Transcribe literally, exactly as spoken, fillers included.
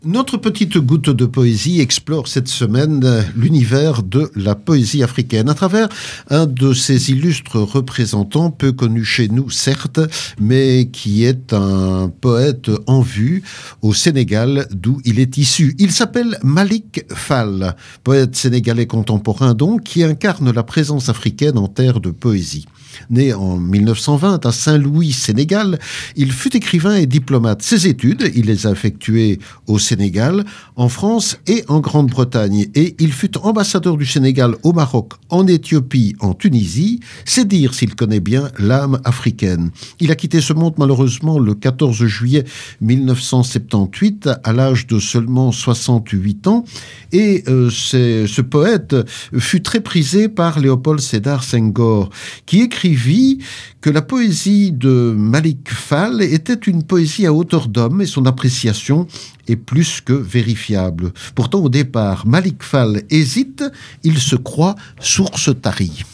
Notre petite goutte de poésie explore cette semaine l'univers de la poésie africaine à travers un de ses illustres représentants, peu connu chez nous certes, mais qui est un poète en vue au Sénégal d'où il est issu. Il s'appelle Malick Fall, poète sénégalais contemporain donc, qui incarne la présence africaine en terre de poésie. Né en mille neuf cent vingt à Saint-Louis, Sénégal, il fut écrivain et diplomate. Ses études, il les a effectuées au Sénégal, en France et en Grande-Bretagne. Et il fut ambassadeur du Sénégal au Maroc, en Éthiopie, en Tunisie. C'est dire s'il connaît bien l'âme africaine. Il a quitté ce monde malheureusement le quatorze juillet mille neuf cent soixante-dix-huit à l'âge de seulement soixante-huit ans. Et euh, ce poète fut très prisé par Léopold Sédar Senghor, qui écrit écrivit que la poésie de Malick Fall était une poésie à hauteur d'homme et son appréciation est plus que vérifiable. Pourtant, au départ, Malick Fall hésite, il se croit source tarie.